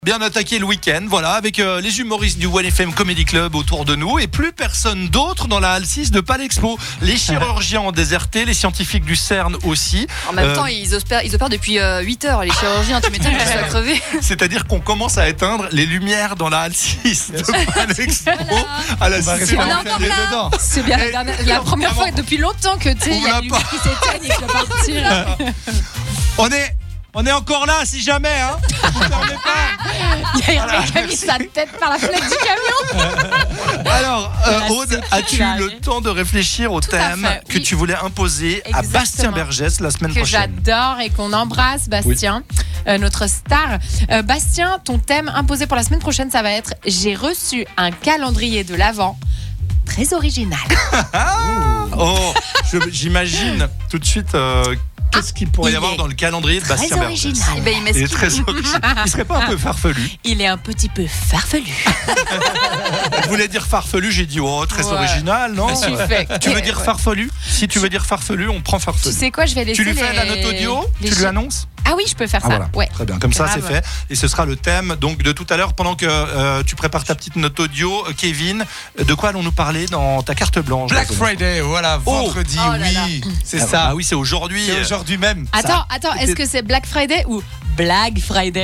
Bien attaqué le week-end, voilà, avec les humoristes du One FM Comedy Club autour de nous et plus personne d'autre dans la halle 6 de Palexpo. Les chirurgiens ont déserté, les scientifiques du CERN aussi. En même temps, ils opèrent depuis 8 heures, les chirurgiens, tu m'étonnes qu'ils soient crevés. C'est-à-dire qu'on commence à éteindre les lumières dans la halle 6 de Palexpo à la 6. On est encore là. C'est bien la première fois depuis longtemps que tu sais, il y a les lumières qui s'éteignent et qui doivent partir. On est encore là si jamais, hein. Vous fermez pas. Il y a un mec qui a mis sa tête par la fenêtre du camion. Alors, Aude, as-tu le temps de réfléchir au thème que tu voulais imposer à Bastien Bergès la semaine prochaine? Que j'adore et qu'on embrasse, Bastien, notre star. Bastien, ton thème imposé pour la semaine prochaine, ça va être « J'ai reçu un calendrier de l'Avent très original ». Oh, j'imagine tout de suite... qu'est-ce qu'il pourrait y avoir dans le calendrier de Bastien Bergès? Il est très original. Il serait pas un peu farfelu? Il est un petit peu farfelu. Je voulais dire farfelu, j'ai dit très original, non? Tu veux dire farfelu? Si tu veux dire farfelu, on prend farfelu. Tu sais quoi, je vais laisser. Tu lui fais la note audio? Tu lui annonces? Ah oui, je peux faire ça. Voilà. Ouais. Très bien, comme ça c'est fait. Et ce sera le thème donc de tout à l'heure pendant que tu prépares ta petite note audio. Kevin, de quoi allons-nous parler dans ta carte blanche? Black Friday, voilà, vendredi, oui, c'est ça. Ah oui, c'est aujourd'hui. C'est aujourd'hui même. Attends, est-ce que c'est Black Friday ou Black Friday?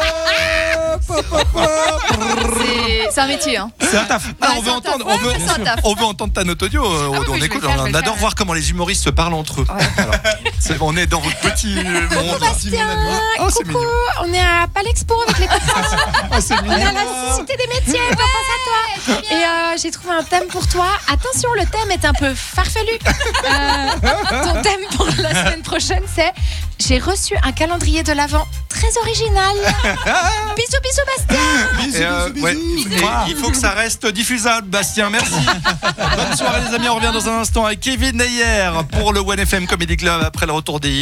C'est un métier, hein. C'est un taf. Ouais, On veut entendre ta note audio. On écoute. On adore voir comment les humoristes se parlent entre eux. Alors, on est dans votre petit monde. Bastien, c'est coucou, mignon. on est à Palexpo avec les copains. C'est On est à la Cité des Métiers, on pense à toi. Et j'ai trouvé un thème pour toi. Attention, le thème est un peu farfelu. Ton thème pour la semaine prochaine, c'est « J'ai reçu un calendrier de l'Avent très original ». Bisous, Bastien. Il faut que ça reste diffusable, Bastien. Merci. Bonne soirée, les amis. On revient dans un instant avec Kevin Neyer pour le One FM Comedy Club après le retour des